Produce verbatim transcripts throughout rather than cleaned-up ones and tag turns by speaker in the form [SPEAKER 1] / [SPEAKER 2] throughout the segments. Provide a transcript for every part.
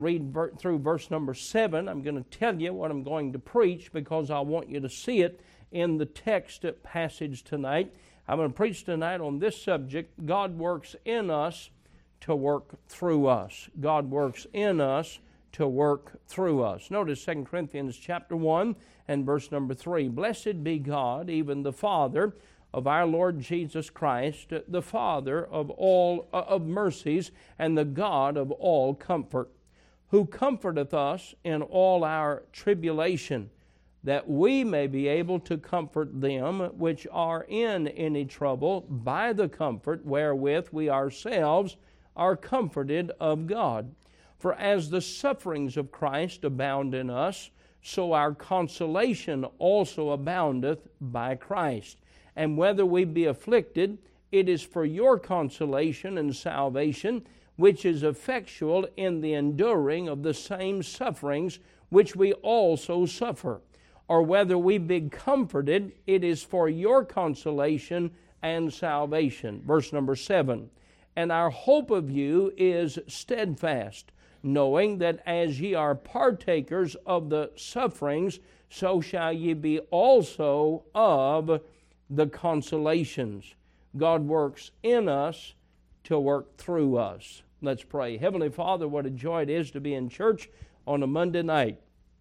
[SPEAKER 1] read ver- through verse number seven. I'm going to tell you what I'm going to preach because I want you to see it in the text passage tonight. I'm going to preach tonight on this subject: God works in us to work through us. God works in us to work through us. Notice Second Corinthians chapter one and verse number three. Blessed be God, even the Father of our Lord Jesus Christ, the Father of all uh, of mercies, and the God of all comfort, who comforteth us in all our tribulation, that we may be able to comfort them which are in any trouble by the comfort wherewith we ourselves are comforted of God. For as the sufferings of Christ abound in us, so our consolation also aboundeth by Christ. And whether we be afflicted, it is for your consolation and salvation, which is effectual in the enduring of the same sufferings which we also suffer. Or whether we be comforted, it is for your consolation and salvation. Verse number seven. And our hope of you is steadfast, knowing that as ye are partakers of the sufferings, so shall ye be also of the consolations. God works in us to work through us. Let's pray. Heavenly Father, what a joy it is to be in church on a Monday night.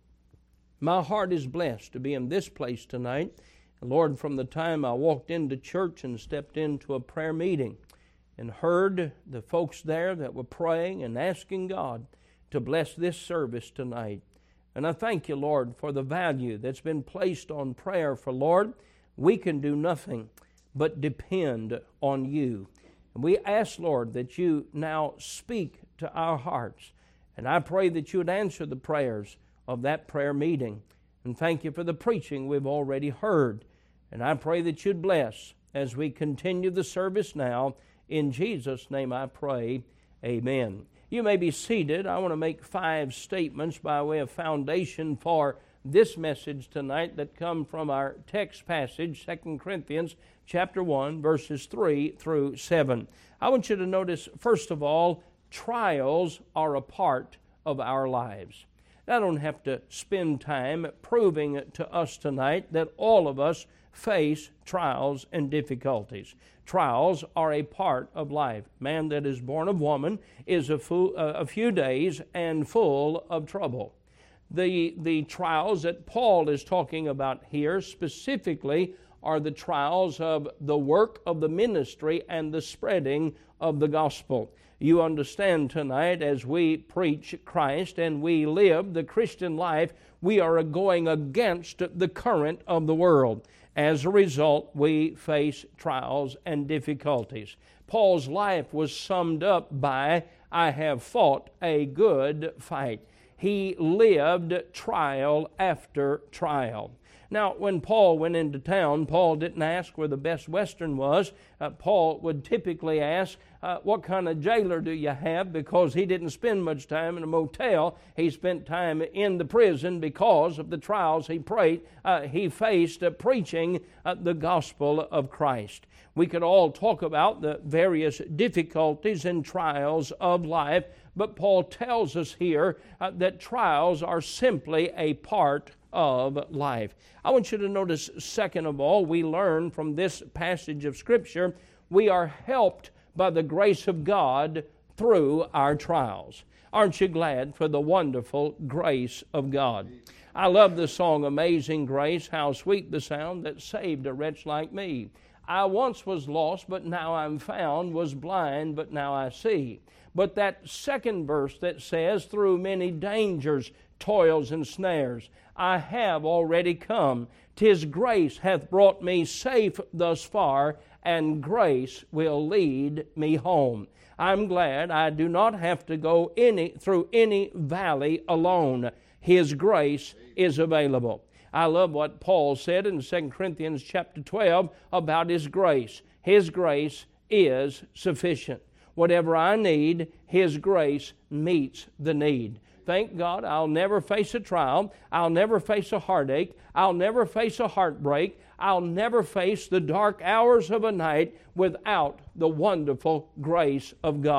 [SPEAKER 1] My heart is blessed to be in this place tonight. Lord, from the time I walked into church and stepped into a prayer meeting and heard the folks there that were praying and asking God to bless this service tonight. And I thank you, Lord, for the value that's been placed on prayer. For, Lord, we can do nothing but depend on you. And we ask, Lord, that you now speak to our hearts. And I pray that you would answer the prayers of that prayer meeting. And thank you for the preaching we've already heard. And I pray that you'd bless as we continue the service now. In Jesus' name I pray, amen. You may be seated. I want to make five statements by way of foundation for this message tonight that come from our text passage, Second Corinthians chapter one, verses three through seven. I want you to notice, first of all, trials are a part of our lives. I don't have to spend time proving to us tonight that all of us face trials and difficulties. Trials are a part of life. Man that is born of woman is a, full, uh, a few days and full of trouble. The, the trials that Paul is talking about here specifically are the trials of the work of the ministry and the spreading of the gospel. You understand tonight, as we preach Christ and we live the Christian life, we are going against the current of the world. As a result, we face trials and difficulties. Paul's life was summed up by, I have fought a good fight. He lived trial after trial. Now, when Paul went into town, Paul didn't ask where the Best Western was. Uh, Paul would typically ask, uh, what kind of jailer do you have? Because he didn't spend much time in a motel. He spent time in the prison because of the trials he prayed, uh, he faced uh, preaching uh, the gospel of Christ. We could all talk about the various difficulties and trials of life, but Paul tells us here uh, that trials are simply a part of life. I want you to notice, second of all, we learn from this passage of Scripture, we are helped by the grace of God through our trials. Aren't you glad for the wonderful grace of God? I love the song, Amazing Grace, how sweet the sound that saved a wretch like me. I once was lost, but now I'm found, was blind, but now I see. But that second verse that says, through many dangers, toils, and snares, I have already come. 'Tis grace hath brought me safe thus far, and grace will lead me home. I'm glad I do not have to go any through any valley alone. His grace is available. I love what Paul said in Second Corinthians chapter twelve about His grace. His grace is sufficient. Whatever I need, His grace meets the need. Thank God I'll never face a trial. I'll never face a heartache. I'll never face a heartbreak. I'll never face the dark hours of a night without the wonderful grace of God.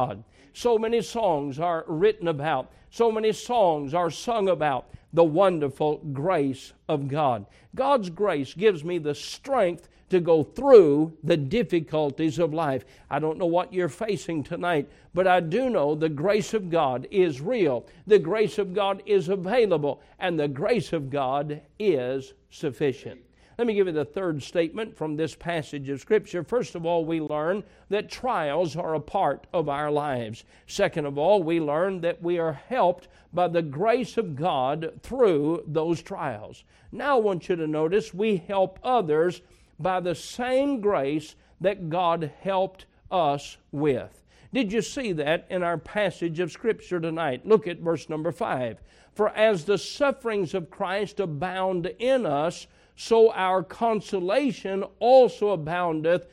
[SPEAKER 1] So many songs are written about. So many songs are sung about the wonderful grace of God. God's grace gives me the strength to go through the difficulties of life. I don't know what you're facing tonight, but I do know the grace of God is real. The grace of God is available, and the grace of God is sufficient. Let me give you the third statement from this passage of Scripture. First of all, we learn that trials are a part of our lives. Second of all, we learn that we are helped by the grace of God through those trials. Now I want you to notice we help others by the same grace that God helped us with. Did you see that in our passage of Scripture tonight? Look at verse number five. For as the sufferings of Christ abound in us, so our consolation also aboundeth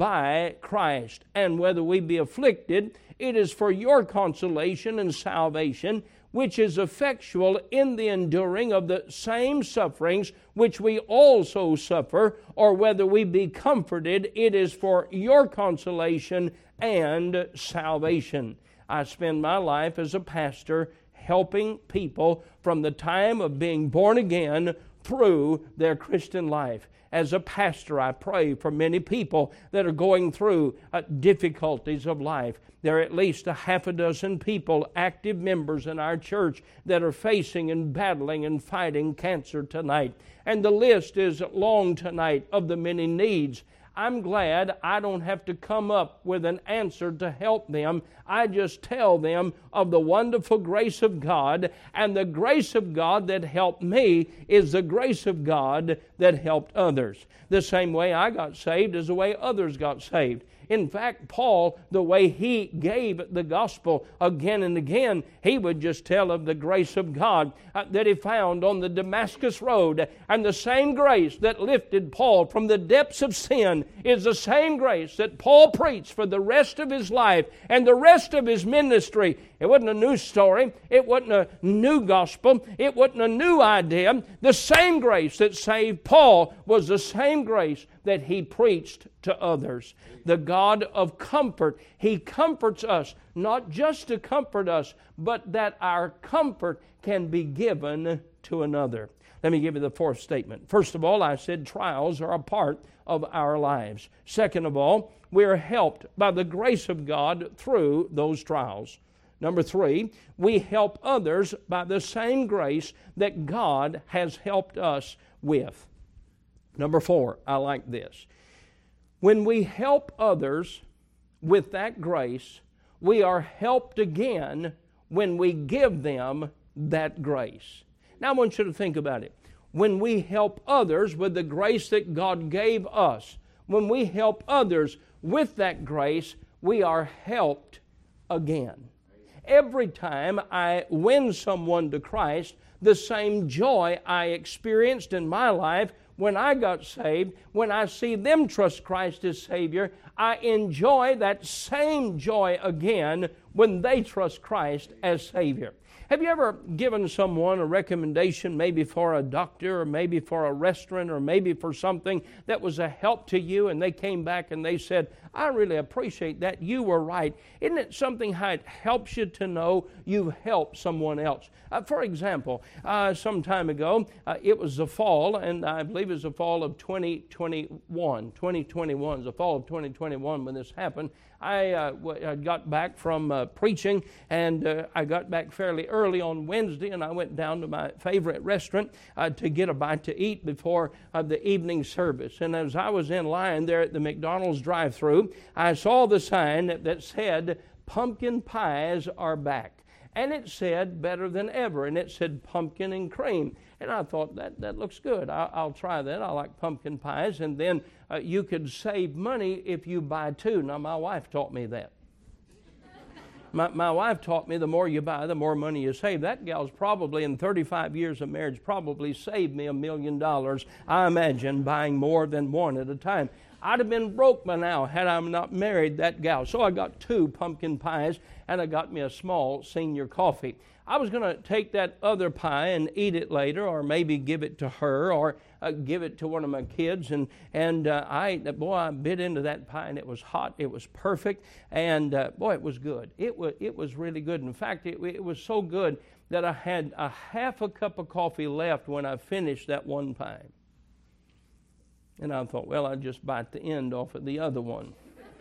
[SPEAKER 1] by Christ. And whether we be afflicted, it is for your consolation and salvation, which is effectual in the enduring of the same sufferings which we also suffer, or whether we be comforted, it is for your consolation and salvation. I spend my life as a pastor helping people from the time of being born again through their Christian life. As a pastor, I pray for many people that are going through uh, difficulties of life. There are at least a half a dozen people, active members in our church, that are facing and battling and fighting cancer tonight. And the list is long tonight of the many needs. I'm glad I don't have to come up with an answer to help them. I just tell them of the wonderful grace of God, and the grace of God that helped me is the grace of God that helped others. The same way I got saved is the way others got saved. In fact, Paul, the way he gave the gospel again and again, he would just tell of the grace of God uh, that he found on the Damascus road. And the same grace that lifted Paul from the depths of sin is the same grace that Paul preached for the rest of his life and the rest of his ministry. It wasn't a new story. It wasn't a new gospel. It wasn't a new idea. The same grace that saved Paul was the same grace that he preached to others. The God of comfort, He comforts us, not just to comfort us, but that our comfort can be given to another. Let me give you the fourth statement. First of all, I said trials are a part of our lives. Second of all, we are helped by the grace of God through those trials. Number three, we help others by the same grace that God has helped us with. Number four, I like this. When we help others with that grace, we are helped again when we give them that grace. Now I want you to think about it. When we help others with the grace that God gave us, when we help others with that grace, we are helped again. Every time I win someone to Christ, the same joy I experienced in my life when I got saved, when I see them trust Christ as Savior, I enjoy that same joy again when they trust Christ as Savior. Have you ever given someone a recommendation, maybe for a doctor or maybe for a restaurant or maybe for something that was a help to you, and they came back and they said, I really appreciate that. You were right. Isn't it something how it helps you to know you've helped someone else? Uh, for example, uh, some time ago, uh, it was the fall, and I believe it was the fall of twenty twenty-one. twenty twenty-one is the fall of twenty twenty-one when this happened. I, uh, w- I got back from uh, preaching, and uh, I got back fairly early on Wednesday, and I went down to my favorite restaurant uh, to get a bite to eat before uh, the evening service. And as I was in line there at the McDonald's drive-thru, I saw the sign that, that said, pumpkin pies are back. And it said, better than ever, and it said pumpkin and cream. And I thought, that, that looks good. I, I'll try that. I like pumpkin pies. And then uh, you could save money if you buy two. Now, my wife taught me that. My, my wife taught me the more you buy, the more money you save. That gal's probably, in thirty-five years of marriage, probably saved me a million dollars, I imagine, buying more than one at a time. I'd have been broke by now had I not married that gal. So I got two pumpkin pies, and I got me a small senior coffee. I was going to take that other pie and eat it later, or maybe give it to her, or uh, give it to one of my kids. And and uh, I, boy, I bit into that pie, and it was hot. It was perfect, and uh, boy, it was good. It was it was really good. In fact, it it was so good that I had a half a cup of coffee left when I finished that one pie. And I thought, well, I'll just bite the end off of the other one.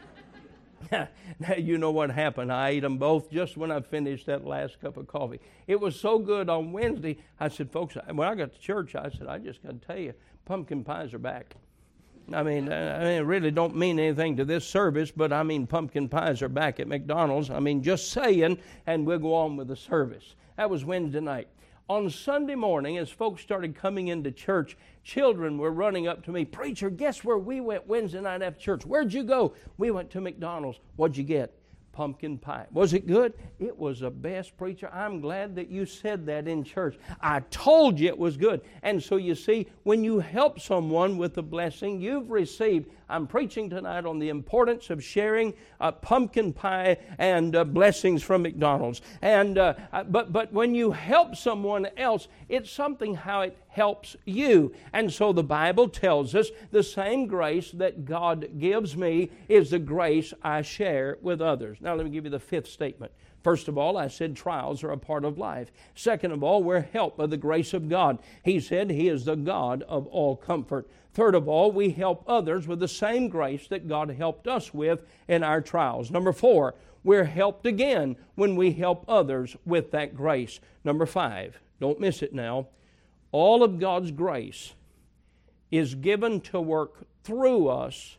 [SPEAKER 1] Now, you know what happened. I ate them both just when I finished that last cup of coffee. It was so good on Wednesday. I said, folks, when I got to church, I said, I just got to tell you, pumpkin pies are back. I mean, I mean, it really don't mean anything to this service, but I mean, pumpkin pies are back at McDonald's. I mean, just saying, and we'll go on with the service. That was Wednesday night. On Sunday morning, as folks started coming into church, children were running up to me, preacher, guess where we went Wednesday night after church? Where'd you go? We went to McDonald's. What'd you get? Pumpkin pie. Was it good? It was the best, preacher. I'm glad that you said that in church. I told you it was good. And so you see, when you help someone with a blessing you've received, I'm preaching tonight on the importance of sharing uh, pumpkin pie and uh, blessings from McDonald's. And uh, but but when you help someone else, it's something how it helps you. And so the Bible tells us the same grace that God gives me is the grace I share with others. Now let me give you the fifth statement. First of all, I said trials are a part of life. Second of all, we're helped by the grace of God. He said He is the God of all comfort. Third of all, we help others with the same grace that God helped us with in our trials. Number four, we're helped again when we help others with that grace. Number five, don't miss it now, all of God's grace is given to work through us,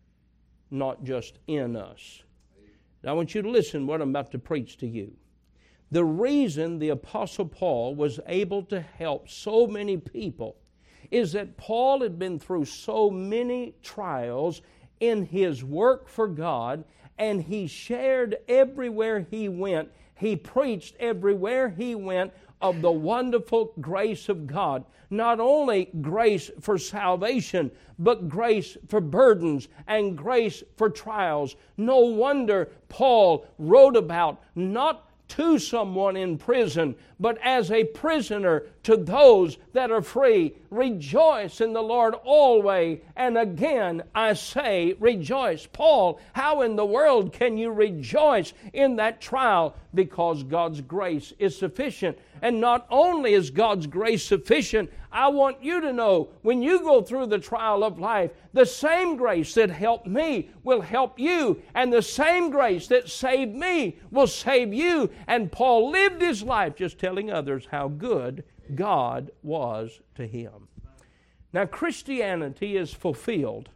[SPEAKER 1] not just in us. Now, I want you to listen to what I'm about to preach to you. The reason the Apostle Paul was able to help so many people is that Paul had been through so many trials in his work for God, and he shared everywhere he went. He preached everywhere he went of the wonderful grace of God. Not only grace for salvation, but grace for burdens and grace for trials. No wonder Paul wrote about not to someone in prison, but as a prisoner to those that are free. Rejoice in the Lord always, and again I say rejoice. Paul, how in the world can you rejoice in that trial? Because God's grace is sufficient. And not only is God's grace sufficient, I want you to know when you go through the trial of life, the same grace that helped me will help you, and the same grace that saved me will save you. And Paul lived his life just telling others how good God was to him. Now, Christianity is fulfilled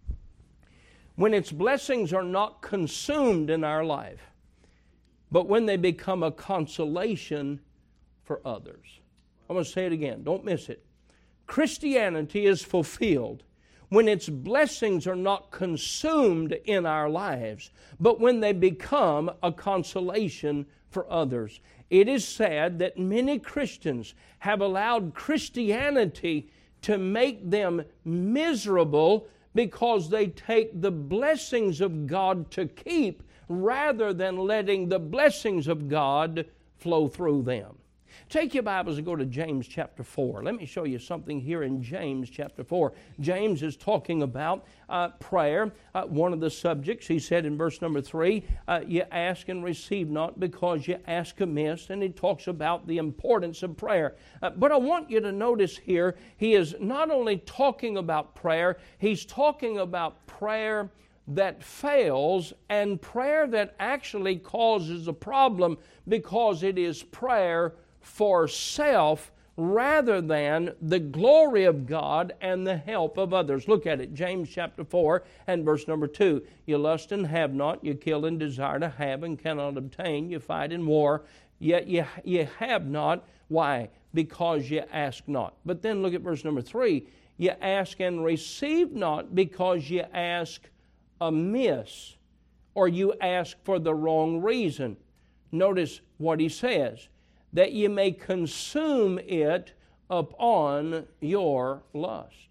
[SPEAKER 1] when its blessings are not consumed in our life, but when they become a consolation for others. I'm going to say it again. Don't miss it. Christianity is fulfilled when its blessings are not consumed in our lives, but when they become a consolation for others. It is sad that many Christians have allowed Christianity to make them miserable because they take the blessings of God to keep rather than letting the blessings of God flow through them. Take your Bibles and go to James chapter four. Let me show you something here in James chapter four. James is talking about uh, prayer. Uh, one of the subjects, he said in verse number three, uh, you ask and receive not because you ask amiss. And he talks about the importance of prayer. Uh, but I want you to notice here, he is not only talking about prayer, he's talking about prayer that fails and prayer that actually causes a problem because it is prayer for self rather than the glory of God and the help of others. Look at it, James chapter four and verse number two. You lust and have not, you kill and desire to have and cannot obtain, you fight in war, yet you, you have not. Why? Because you ask not. But then look at verse number three. You ask and receive not because you ask amiss, or you ask for the wrong reason. Notice what he says, that you may consume it upon your lust.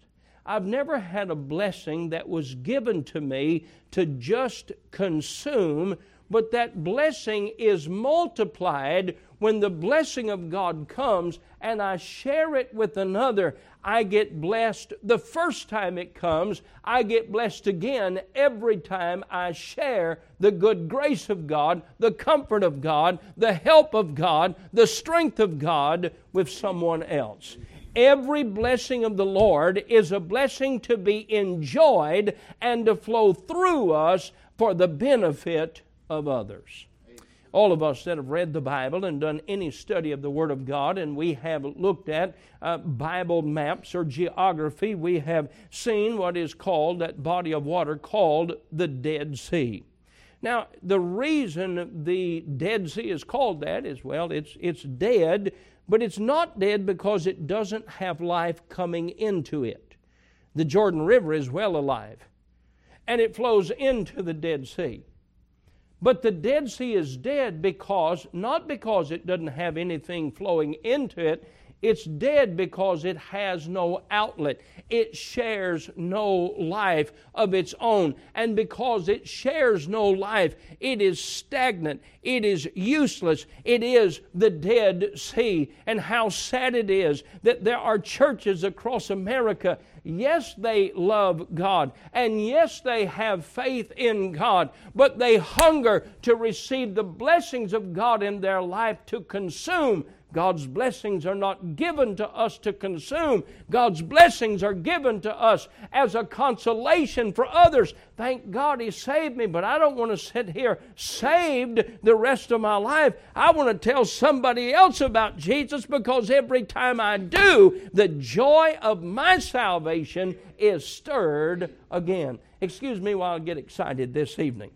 [SPEAKER 1] I've never had a blessing that was given to me to just consume, but that blessing is multiplied when the blessing of God comes and I share it with another. I get blessed the first time it comes. I get blessed again every time I share the good grace of God, the comfort of God, the help of God, the strength of God with someone else. Every blessing of the Lord is a blessing to be enjoyed and to flow through us for the benefit of others. All of us that have read the Bible and done any study of the Word of God, and we have looked at uh, Bible maps or geography, we have seen what is called, that body of water called the Dead Sea. Now, the reason the Dead Sea is called that is, well, it's it's dead, but it's not dead because it doesn't have life coming into it. The Jordan River is well alive, and it flows into the Dead Sea. But the Dead Sea is dead because, not because it doesn't have anything flowing into it, it's dead because it has no outlet. It shares no life of its own. And because it shares no life, it is stagnant. It is useless. It is the Dead Sea. And how sad it is that there are churches across America. Yes, they love God, and yes, they have faith in God, but they hunger to receive the blessings of God in their life to consume. God's blessings are not given to us to consume. God's blessings are given to us as a consolation for others. Thank God He saved me, but I don't want to sit here saved the rest of my life. I want to tell somebody else about Jesus, because every time I do, the joy of my salvation is stirred again. Excuse me while I get excited this evening.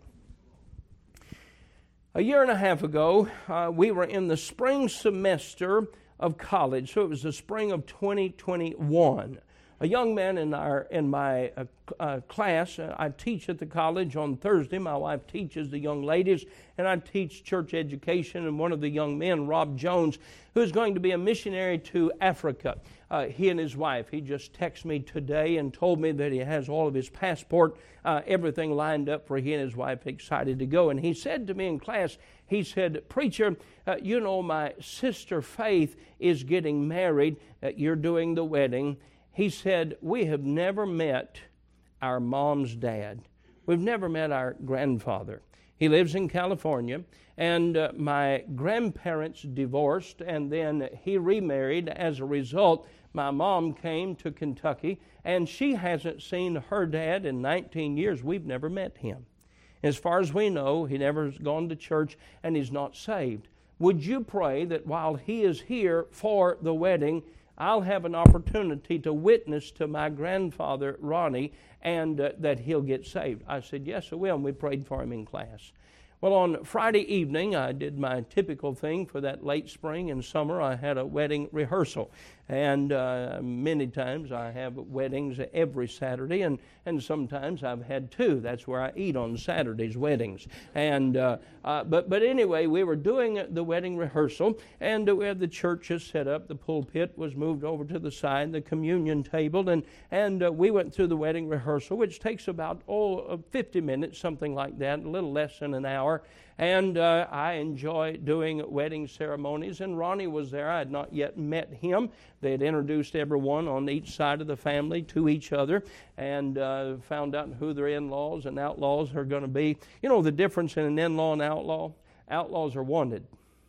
[SPEAKER 1] A year and a half ago, uh, we were in the spring semester of college, so it was the spring of twenty twenty-one. A young man in our in my uh, uh, class, uh, I teach at the college on Thursday. My wife teaches the young ladies, and I teach church education. And one of the young men, Rob Jones, who's going to be a missionary to Africa, uh, he and his wife, he just texted me today and told me that he has all of his passport, uh, everything lined up for he and his wife, excited to go. And he said to me in class, he said, "Preacher, uh, you know, my sister Faith is getting married. Uh, you're doing the wedding." He said, "We have never met our mom's dad. We've never met our grandfather. He lives in California, and uh, my grandparents divorced, and then he remarried. As a result, my mom came to Kentucky, and she hasn't seen her dad in nineteen years. We've never met him. As far as we know, he never has gone to church, and he's not saved. Would you pray that while he is here for the wedding, I'll have an opportunity to witness to my grandfather, Ronnie, and uh, that he'll get saved?" I said, "Yes, I will," and we prayed for him in class. Well, on Friday evening, I did my typical thing for that late spring and summer. I had a wedding rehearsal. And uh, many times I have weddings every Saturday, and, and sometimes I've had two. That's where I eat on Saturdays, weddings. And uh, uh, but but anyway, we were doing the wedding rehearsal, and we had the churches set up. The pulpit was moved over to the side, the communion table, and and uh, we went through the wedding rehearsal, which takes about oh fifty minutes, something like that, a little less than an hour. And uh, I enjoy doing wedding ceremonies, and Ronnie was there. I had not yet met him. They had introduced everyone on each side of the family to each other, and uh, found out who their in-laws and outlaws are going to be. You know the difference in an in-law and outlaw? Outlaws are wanted.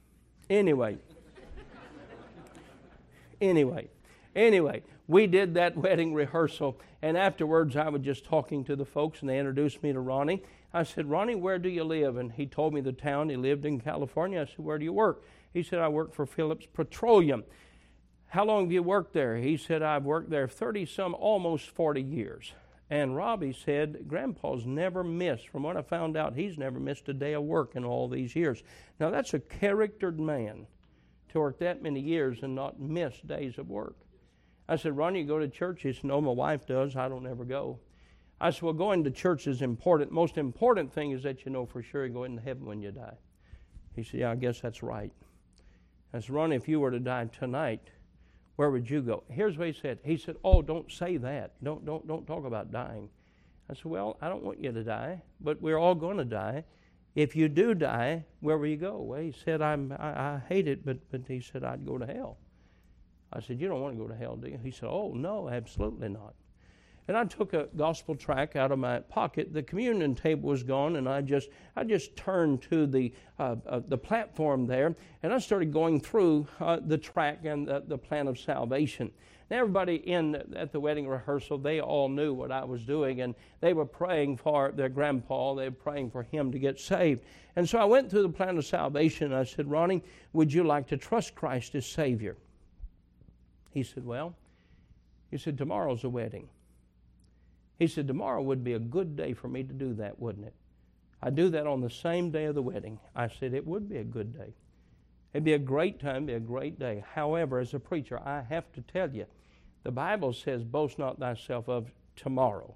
[SPEAKER 1] Anyway. Anyway. Anyway. We did that wedding rehearsal, and afterwards I was just talking to the folks, and they introduced me to Ronnie. I said, "Ronnie, where do you live?" And he told me the town. He lived in California. I said, "Where do you work?" He said, "I work for Phillips Petroleum." "How long have you worked there?" He said, "I've worked there thirty-some, almost forty years. And Robbie said, "Grandpa's never missed. From what I found out, he's never missed a day of work in all these years." Now, that's a charactered man to work that many years and not miss days of work. I said, "Ronnie, you go to church?" He said, "No, my wife does. I don't ever go." I said, "Well, going to church is important. Most important thing is that you know for sure you're going to heaven when you die." He said, "Yeah, I guess that's right." I said, "Ronnie, if you were to die tonight, where would you go? Here's what he said. He said, oh, don't say that. Don't, don't, don't talk about dying. I said, well, I don't want you to die, but we're all going to die. If you do die, where will you go? Well, he said, I'm, I, I hate it, but, but he said, I'd go to hell. I said, you don't want to go to hell, do you? He said, oh, no, absolutely not. And I took a gospel tract out of my pocket. The communion table was gone, and I just I just turned to the uh, uh, the platform there, and I started going through uh, the tract and the, the plan of salvation. Now, everybody in at the wedding rehearsal, they all knew what I was doing, and they were praying for their grandpa. They were praying for him to get saved. And so I went through the plan of salvation, and I said, Ronnie, would you like to trust Christ as Savior? He said, well, he said, tomorrow's a wedding. He said, tomorrow would be a good day for me to do that, wouldn't it? I do that on the same day of the wedding. I said, it would be a good day. It'd be a great time, be a great day. However, as a preacher, I have to tell you, the Bible says, boast not thyself of tomorrow.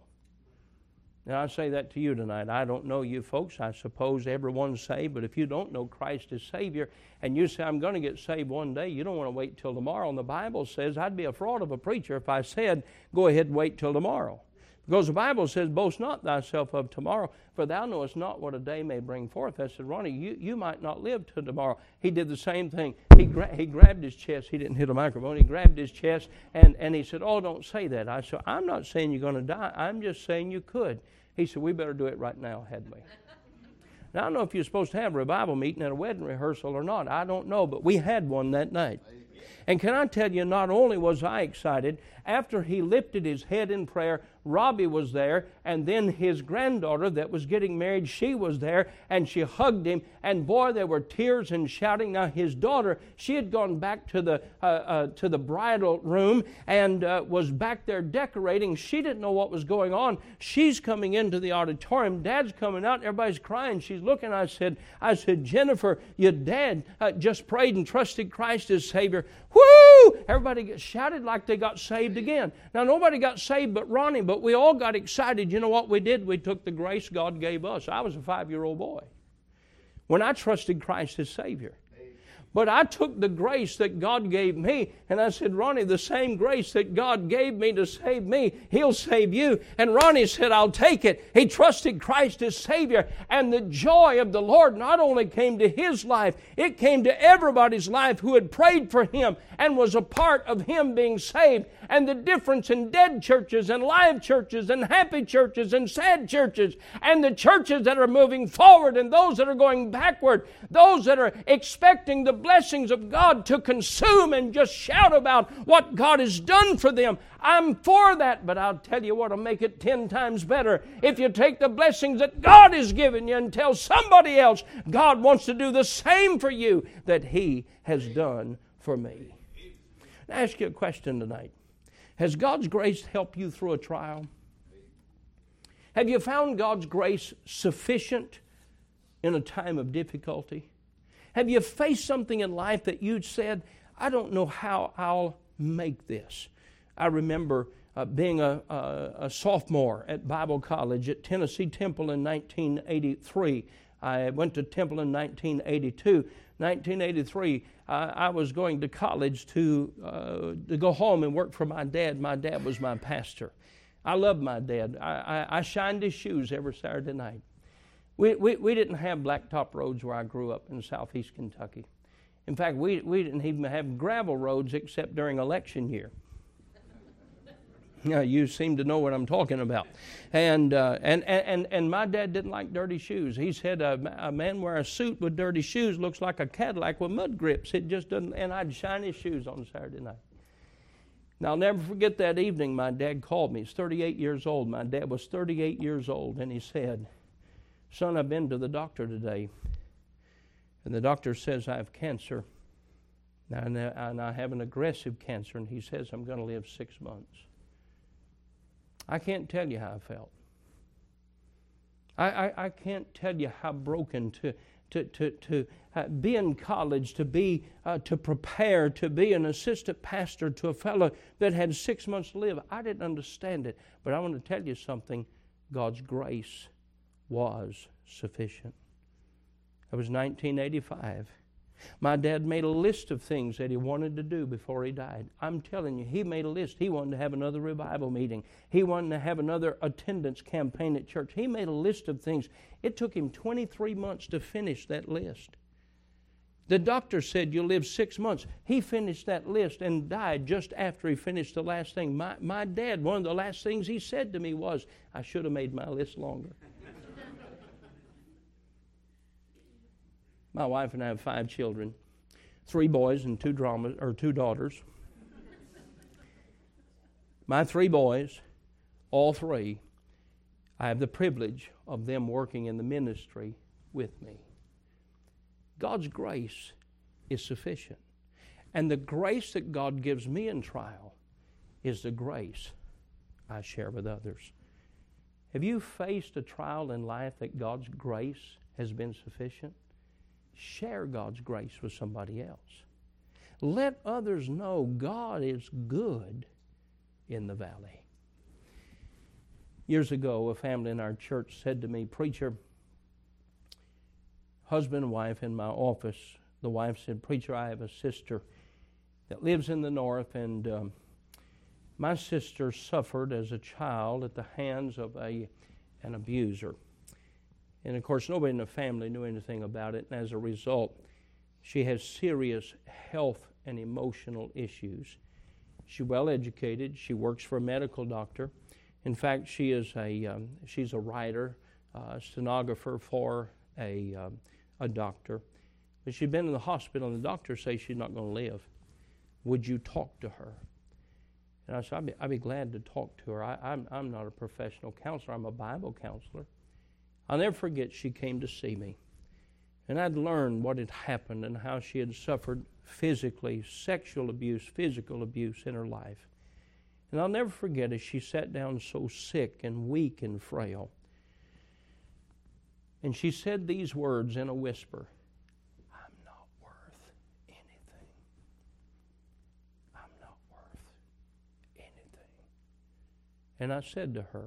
[SPEAKER 1] Now, I say that to you tonight. I don't know you folks. I suppose everyone's saved, but if you don't know Christ as Savior and you say, I'm going to get saved one day, you don't want to wait till tomorrow. And the Bible says, I'd be a fraud of a preacher if I said, go ahead and wait till tomorrow. Because the Bible says, boast not thyself of tomorrow, for thou knowest not what a day may bring forth. I said, Ronnie, you, you might not live till tomorrow. He did the same thing. He, gra- he grabbed his chest. He didn't hit a microphone. He grabbed his chest, and, and he said, oh, don't say that. I said, I'm not saying you're going to die. I'm just saying you could. He said, we better do it right now, hadn't we? Now, I don't know if you're supposed to have a revival meeting at a wedding rehearsal or not. I don't know, but we had one that night. And can I tell you, not only was I excited, after he lifted his head in prayer, Robbie was there, and then his granddaughter that was getting married, she was there, and she hugged him, and boy, there were tears and shouting. Now, his daughter, she had gone back to the uh, uh, to the bridal room and uh, was back there decorating. She didn't know what was going on. She's coming into the auditorium. Dad's coming out. Everybody's crying. She's looking. I said, I said, Jennifer, your dad uh, just prayed and trusted Christ as Savior. Woo! Everybody shouted like they got saved again. Now, nobody got saved but Ronnie, but we all got excited. You know what we did? We took the grace God gave us. I was a five-year-old boy when I trusted Christ as Savior. But I took the grace that God gave me, and I said, Ronnie, the same grace that God gave me to save me, He'll save you. And Ronnie said, I'll take it. He trusted Christ as Savior, and the joy of the Lord not only came to his life, it came to everybody's life who had prayed for him and was a part of him being saved. And the difference in dead churches and live churches and happy churches and sad churches and the churches that are moving forward and those that are going backward, those that are expecting the blessings of God to consume and just shout about what God has done for them. I'm for that, but I'll tell you what will make it ten times better. If you take the blessings that God has given you and tell somebody else God wants to do the same for you that He has done for me. I'll ask you a question tonight. Has God's grace helped you through a trial? Have you found God's grace sufficient in a time of difficulty? Have you faced something in life that you said, I don't know how I'll make this? I remember uh, being a, a, a sophomore at Bible College at Tennessee Temple in nineteen eighty-three. I went to Temple in nineteen eighty-two. nineteen eighty-three, uh, I was going to college to, uh, to go home and work for my dad. My dad was my pastor. I loved my dad. I, I, I shined his shoes every Saturday night. We, we we didn't have blacktop roads where I grew up in southeast Kentucky. In fact, we we didn't even have gravel roads except during election year. Now, you seem to know what I'm talking about. And uh, and, and and my dad didn't like dirty shoes. He said a, a man wear a suit with dirty shoes looks like a Cadillac with mud grips. It just doesn't. And I'd shine his shoes on Saturday night. Now, I'll never forget that evening. My dad called me. He's thirty-eight years old. My dad was thirty-eight years old, and he said, Son, I've been to the doctor today, and the doctor says I have cancer, and I have an aggressive cancer, and he says I'm going to live six months. I can't tell you how I felt. I, I, I can't tell you how broken to to to to uh, be in college, to be uh, to prepare, to be an assistant pastor to a fellow that had six months to live. I didn't understand it, but I want to tell you something. God's grace was sufficient. It was nineteen eighty-five. My dad made a list of things that he wanted to do before he died. I'm telling you, he made a list. He wanted to have another revival meeting. He wanted to have another attendance campaign at church. He made a list of things. It took him twenty-three months to finish that list. The doctor said, you'll live six months. He finished that list and died just after he finished the last thing. My, my dad, one of the last things he said to me was, I should have made my list longer. My wife and I have five children, three boys and two dramas, or two daughters. My three boys, all three, I have the privilege of them working in the ministry with me. God's grace is sufficient. And the grace that God gives me in trial is the grace I share with others. Have you faced a trial in life that God's grace has been sufficient? Share God's grace with somebody else. Let others know God is good in the valley. Years ago, a family in our church said to me, Preacher, husband and wife in my office, the wife said, Preacher, I have a sister that lives in the north, and um, my sister suffered as a child at the hands of a an abuser. And, of course, nobody in the family knew anything about it. And as a result, she has serious health and emotional issues. She's well educated. She works for a medical doctor. In fact, she is a um, she's a writer, uh, stenographer for a um, a doctor. But she'd been in the hospital, and the doctor says she's not going to live. Would you talk to her? And I said, I'd be, I'd be glad to talk to her. I, I'm I'm not a professional counselor. I'm a Bible counselor. I'll never forget she came to see me. And I'd learned what had happened and how she had suffered physically, sexual abuse, physical abuse in her life. And I'll never forget as she sat down so sick and weak and frail. And she said these words in a whisper, I'm not worth anything. I'm not worth anything. And I said to her,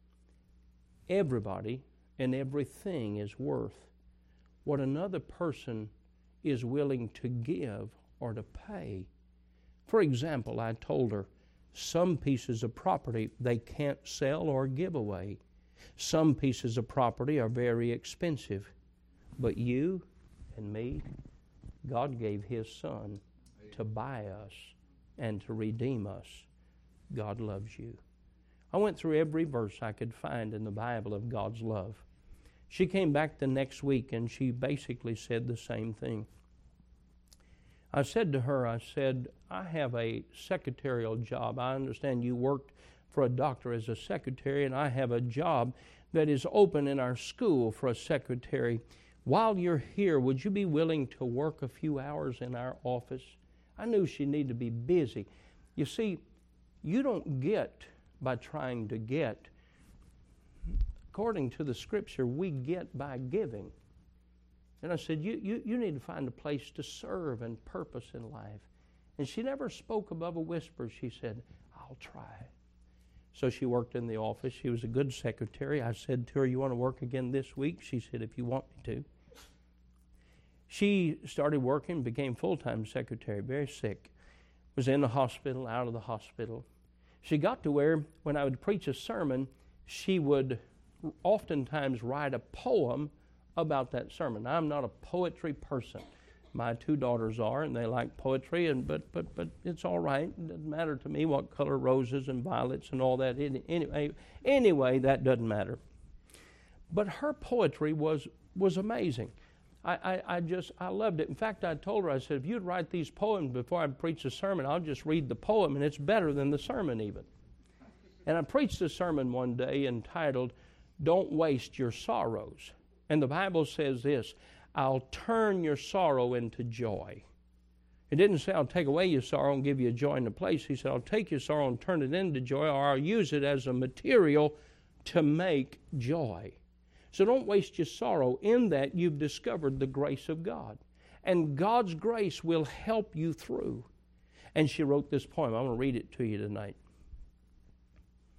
[SPEAKER 1] everybody and everything is worth what another person is willing to give or to pay. For example, I told her, some pieces of property they can't sell or give away. Some pieces of property are very expensive. But you and me, God gave His Son to buy us and to redeem us. God loves you. I went through every verse I could find in the Bible of God's love. She came back the next week and she basically said the same thing. I said to her, I said, I have a secretarial job. I understand you worked for a doctor as a secretary, and I have a job that is open in our school for a secretary. While you're here, would you be willing to work a few hours in our office? I knew she needed to be busy. You see, you don't get by trying to get. According to the Scripture, we get by giving. And I said, you, you, you need to find a place to serve and purpose in life. And she never spoke above a whisper. She said, I'll try. So she worked in the office. She was a good secretary. I said to her, you want to work again this week? She said, if you want me to. She started working, became full-time secretary, very sick. Was in the hospital, out of the hospital. She got to where, when I would preach a sermon, she would oftentimes write a poem about that sermon. I'm not a poetry person. My two daughters are, and they like poetry, and but but but it's all right. It doesn't matter to me what color roses and violets and all that. Anyway, anyway, that doesn't matter. But her poetry was was amazing. I, I, I just, I loved it. In fact, I told her, I said, if you'd write these poems before I preach a sermon, I'll just read the poem, and it's better than the sermon even. And I preached a sermon one day entitled, Don't Waste Your Sorrows. And the Bible says this, I'll turn your sorrow into joy. It didn't say I'll take away your sorrow and give you a joy in the place. He said I'll take your sorrow and turn it into joy, or I'll use it as a material to make joy. So don't waste your sorrow. In that, you've discovered the grace of God. And God's grace will help you through. And she wrote this poem. I'm going to read it to you tonight.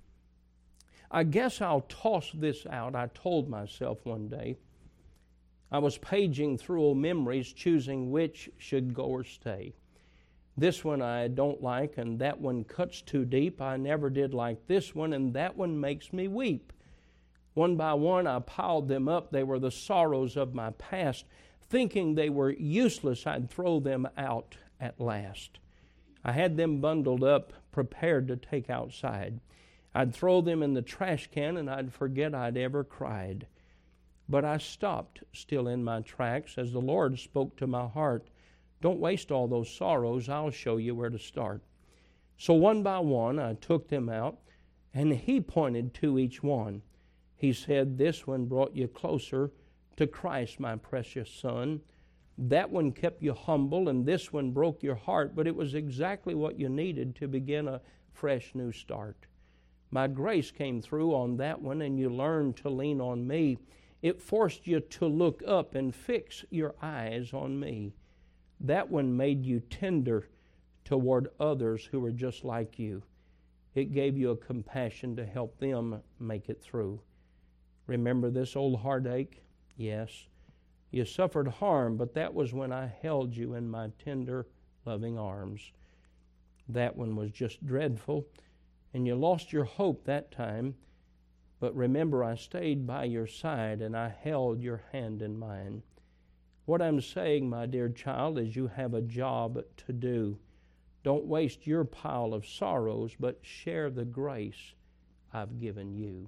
[SPEAKER 1] I guess I'll toss this out. I told myself one day, I was paging through old memories, choosing which should go or stay. This one I don't like, and that one cuts too deep. I never did like this one, and that one makes me weep. One by one I piled them up. They were the sorrows of my past. Thinking they were useless, I'd throw them out at last. I had them bundled up, prepared to take outside. I'd throw them in the trash can, and I'd forget I'd ever cried. But I stopped still in my tracks as the Lord spoke to my heart. Don't waste all those sorrows. I'll show you where to start. So one by one I took them out, and He pointed to each one. He said, this one brought you closer to Christ, my precious son. That one kept you humble, and this one broke your heart, but it was exactly what you needed to begin a fresh new start. My grace came through on that one, and you learned to lean on me. It forced you to look up and fix your eyes on me. That one made you tender toward others who were just like you. It gave you a compassion to help them make it through. Remember this old heartache? Yes. You suffered harm, but that was when I held you in my tender, loving arms. That one was just dreadful, and you lost your hope that time. But remember, I stayed by your side, and I held your hand in mine. What I'm saying, my dear child, is you have a job to do. Don't waste your pile of sorrows, but share the grace I've given you.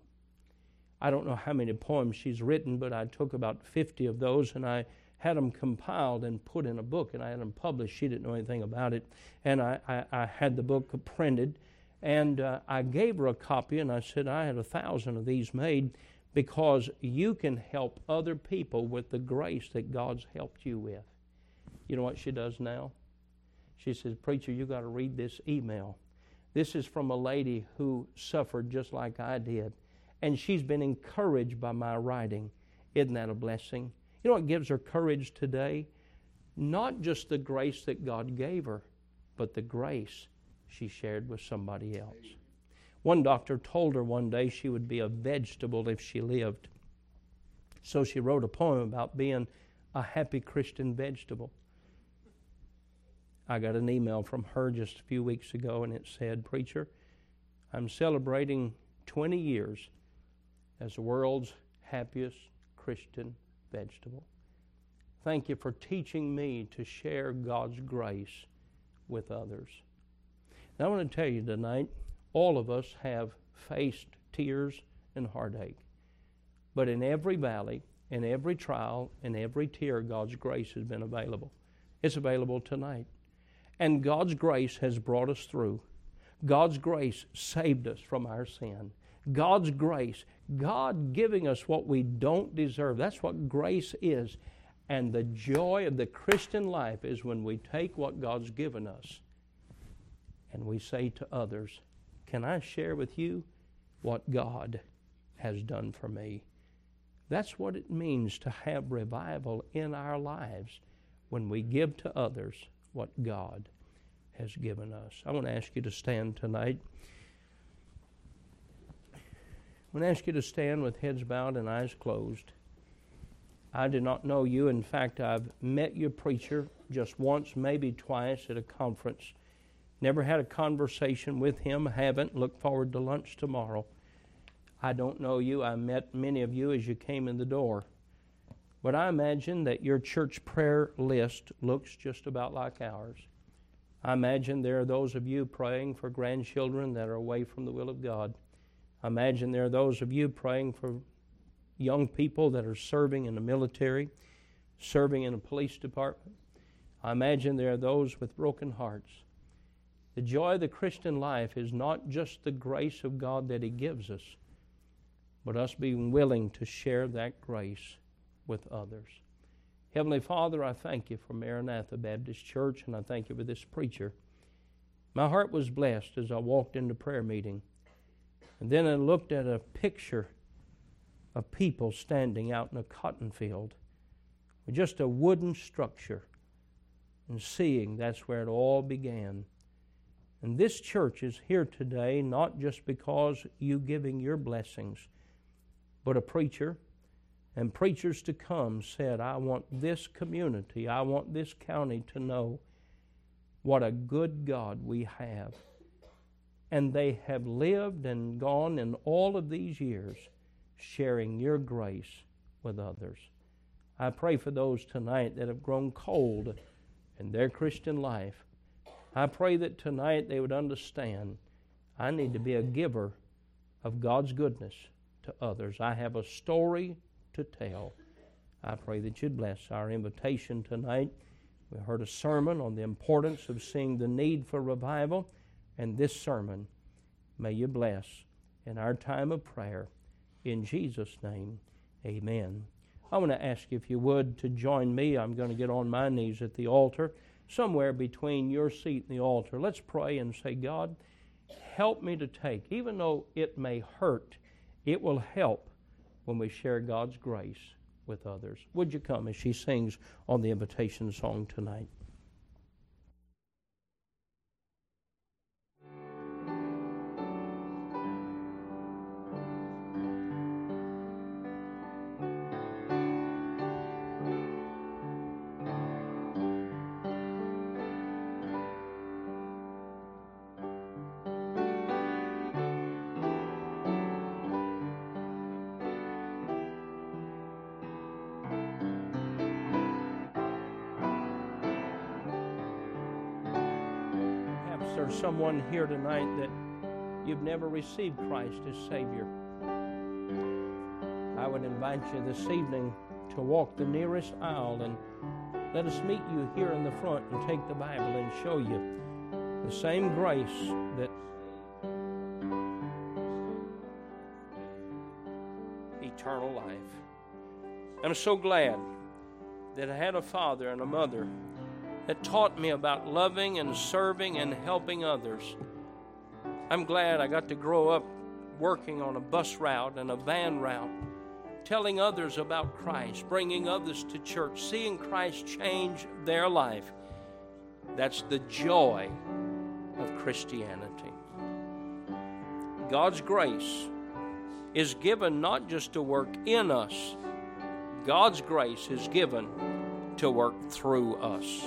[SPEAKER 1] I don't know how many poems she's written, but I took about fifty of those, and I had them compiled and put in a book, and I had them published. She didn't know anything about it. And I, I, I had the book printed, and uh, I gave her a copy, and I said, I had a thousand of these made, because you can help other people with the grace that God's helped you with. You know what she does now? She says, preacher, you got to read this email. This is from a lady who suffered just like I did, and she's been encouraged by my writing. Isn't that a blessing? You know what gives her courage today? Not just the grace that God gave her, but the grace she shared with somebody else. One doctor told her one day she would be a vegetable if she lived. So she wrote a poem about being a happy Christian vegetable. I got an email from her just a few weeks ago, and it said, preacher, I'm celebrating twenty years as the world's happiest Christian vegetable. Thank you for teaching me to share God's grace with others. Now I want to tell you tonight, all of us have faced tears and heartache. But in every valley, in every trial, in every tear, God's grace has been available. It's available tonight. And God's grace has brought us through. God's grace saved us from our sin. God's grace, God giving us what we don't deserve. That's what grace is. And the joy of the Christian life is when we take what God's given us and we say to others, can I share with you what God has done for me? That's what it means to have revival in our lives, when we give to others what God has given us. I want to ask you to stand tonight. I want to ask you to stand with heads bowed and eyes closed. I do not know you. In fact, I've met your preacher just once, maybe twice at a conference. Never had a conversation with him. Haven't. Look forward to lunch tomorrow. I don't know you. I met many of you as you came in the door. But I imagine that your church prayer list looks just about like ours. I imagine there are those of you praying for grandchildren that are away from the will of God. I imagine there are those of you praying for young people that are serving in the military, serving in a police department. I imagine there are those with broken hearts. The joy of the Christian life is not just the grace of God that He gives us, but us being willing to share that grace with others. Heavenly Father, I thank you for Maranatha Baptist Church, and I thank you for this preacher. My heart was blessed as I walked into prayer meeting. And then I looked at a picture of people standing out in a cotton field with just a wooden structure, and seeing that's where it all began. And this church is here today not just because you giving your blessings, but a preacher and preachers to come said, I want this community, I want this county to know what a good God we have. And they have lived and gone in all of these years sharing your grace with others. I pray for those tonight that have grown cold in their Christian life. I pray that tonight they would understand, I need to be a giver of God's goodness to others. I have a story to tell. I pray that you'd bless our invitation tonight. We heard a sermon on the importance of seeing the need for revival, and this sermon may you bless in our time of prayer. In Jesus' name, amen. I want to ask you, if you would, to join me. I'm going to get on my knees at the altar, somewhere between your seat and the altar. Let's pray and say, God, help me to take, even though it may hurt, it will help when we share God's grace with others. Would you come as she sings on the invitation song tonight? There's someone here tonight that you've never received Christ as Savior. I would invite you this evening to walk the nearest aisle and let us meet you here in the front and take the Bible and show you the same grace that eternal life. I'm so glad that I had a father and a mother that taught me about loving and serving and helping others. I'm glad I got to grow up working on a bus route and a van route, telling others about Christ, bringing others to church, seeing Christ change their life. That's the joy of Christianity. God's grace is given not just to work in us. God's grace is given to work through us.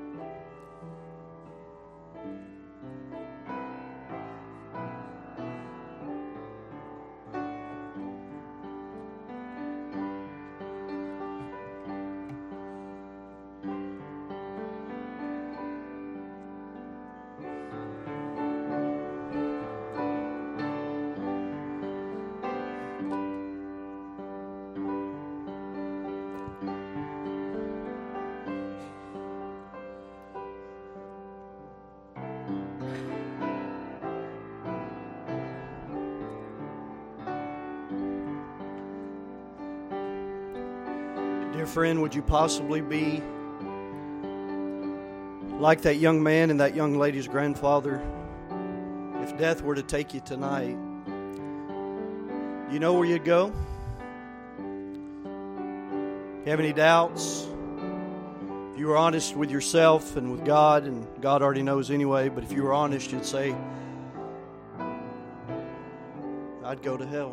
[SPEAKER 2] Dear friend, would you possibly be like that young man and that young lady's grandfather? If death were to take you tonight, you know where you'd go? You have any doubts? If you were honest with yourself and with God, and God already knows anyway, but if you were honest, you'd say, I'd go to hell.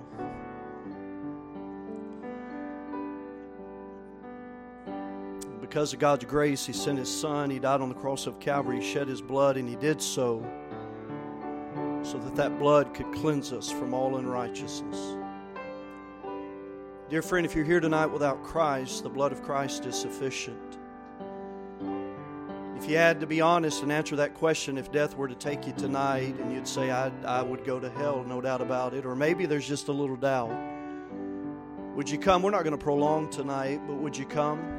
[SPEAKER 2] Because of God's grace, He sent His Son. He died on the cross of Calvary. He shed His blood, and He did so so that that blood could cleanse us from all unrighteousness. Dear friend, if you're here tonight without Christ, the blood of Christ is sufficient. If you had to be honest and answer that question, if death were to take you tonight, and you'd say, I, I would go to hell, no doubt about it, or maybe there's just a little doubt, would you come? We're not going to prolong tonight, but would you come?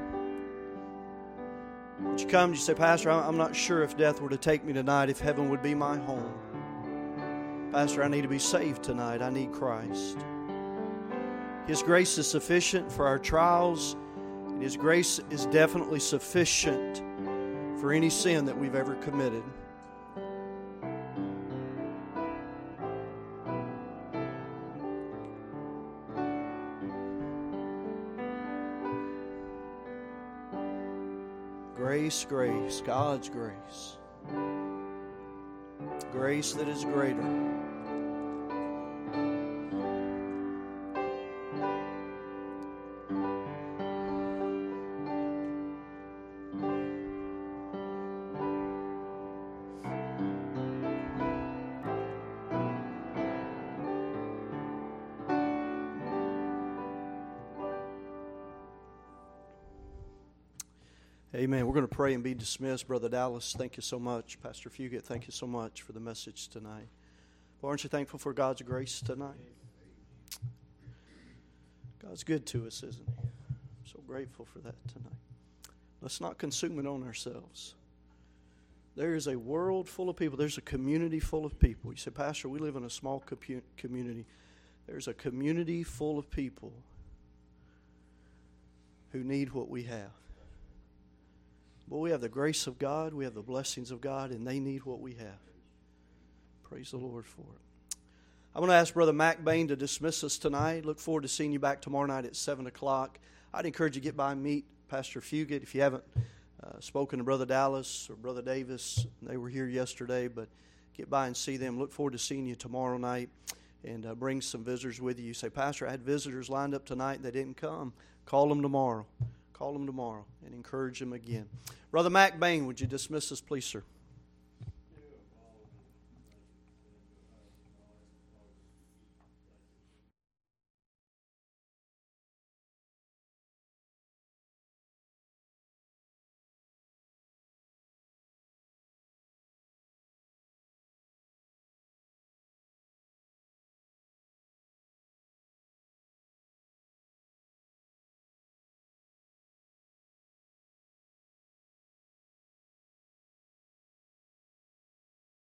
[SPEAKER 2] Would you come and you say, Pastor, I'm not sure if death were to take me tonight, if heaven would be my home. Pastor, I need to be saved tonight. I need Christ. His grace is sufficient for our trials, and His grace is definitely sufficient for any sin that we've ever committed. Grace, grace, God's grace. Grace that is greater. Amen. We're going to pray and be dismissed. Brother Dallas, thank you so much. Pastor Fugit, thank you so much for the message tonight. Well, aren't you thankful for God's grace tonight? God's good to us, isn't He? I'm so grateful for that tonight. Let's not consume it on ourselves. There is a world full of people. There's a community full of people. You say, Pastor, we live in a small community. There's a community full of people who need what we have. But we have the grace of God, we have the blessings of God, and they need what we have. Praise the Lord for it. I'm going to ask Brother Mac Bain to dismiss us tonight. Look forward to seeing you back tomorrow night at seven o'clock. I'd encourage you to get by and meet Pastor Fugit. If you haven't uh, spoken to Brother Dallas or Brother Davis, they were here yesterday, but get by and see them. Look forward to seeing you tomorrow night, and uh, bring some visitors with you. You say, Pastor, I had visitors lined up tonight and they didn't come. Call them tomorrow. Call them tomorrow and encourage them again. Brother Mac Bain, would you dismiss us, please, sir?